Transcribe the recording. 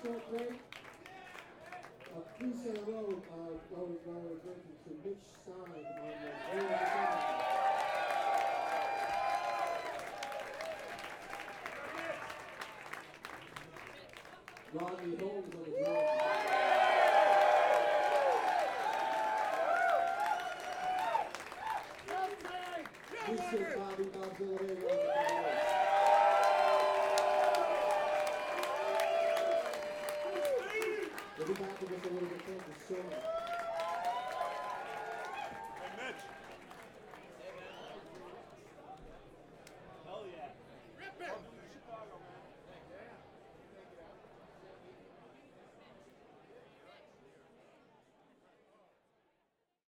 short break. Please say hello while we're drinking to Mitch Stein on the Royal side. Rodney Holmes on the drums. This is Bobby Godzilla on the drums. We'll be back with just a little bit. Thank you so much.